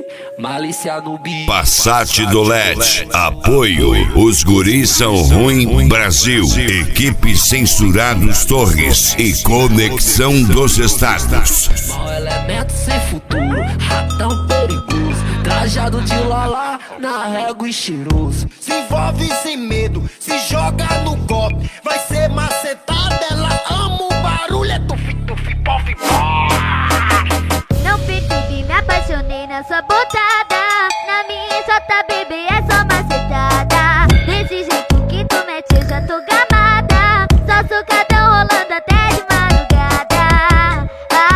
Malícia no beat. Passat do LED, apoio. Os guris são ruim Brasil. Equipe Censurados Torres e Conexão dos Estados. Mau elemento sem futuro, ratão perigoso, trajado de lala, na régua e cheiroso. Se envolve sem medo, se joga no golpe, vai ser macetada. Ela ama o barulho, é tufi, tufi, pof, Não percebi, me apaixonei na sua botada. Na minha só tá bebê, é só macetada. Desse jeito que tu mete, eu já tô gamada. Só sucadão rolando até de madrugada.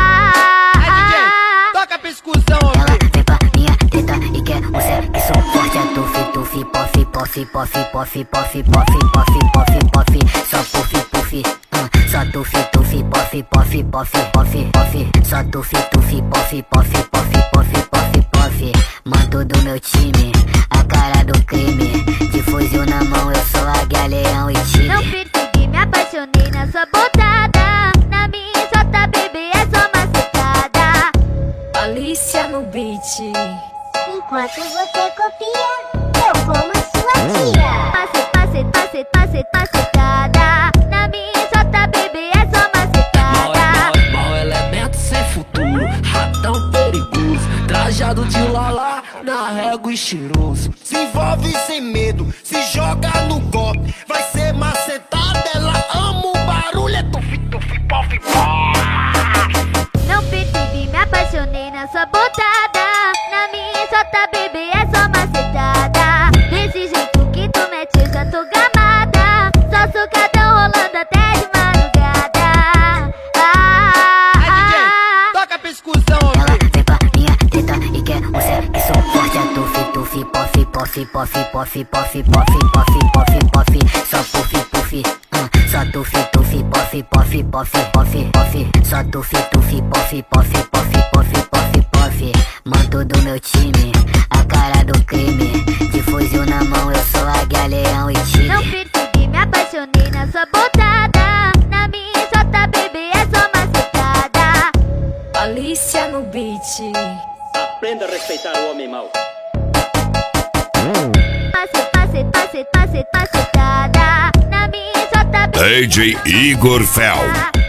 DJ, toca a pescução, ela vem pra minha teta e quer um sexo forte. É tufi, tufi, pof, pof, pof, pof, pof, pof, pof, pof, pof. Só puff, puff, só tufi, tufi, pof, pof, pof, pof, pof. Só tufi, tufi, pof, pof, pof, pof, pof, pof. Manto do meu time, a cara do crime. De fuzil na mão, eu sou águia, leão e tigre. Não percebi, me apaixonei na sua botada. Na minha só tá bebê, é só macetada. Malícia no beat. Enquanto você copia, eu como a sua tia. Macetada. Na minha só tá bebê, é só macetada. Mau elemento sem futuro, ratão perigoso, trajado de lala, na régua e cheiroso. se envolve sem medo, se joga no golpe, vai ser macetada. Ela ama o barulho, é tufi, tufi, pof, Não percebi, me apaixonei na sua botada. Na minha só tá bebê, é só macetada. Desse jeito que tu mete, eu já tô gamada. Só sucadão rolando até de madrugada. DJ, toca a pescução, Ela vem pra minha teta e quer um sexo forte. É tufi, tufi, pof, pof, pof, pof, pof, pof, pof, pof, pof. Só puff, puff, só tufi, tufi, pof, pof, pof, pof, pof. Só tufi, tufi, pof, pof, pof, pof, pof, pof. Manto do meu time, a cara do crime. De fuzil na mão, eu sou águia, leão e tigre. Não percebi, me apaixonei na sua botada. Na minha só tá bebê, é só macetada. Malícia no beat. Aprenda a respeitar o homem mau. Macetada. Na minha só tá bebê. DJ Igor Fel.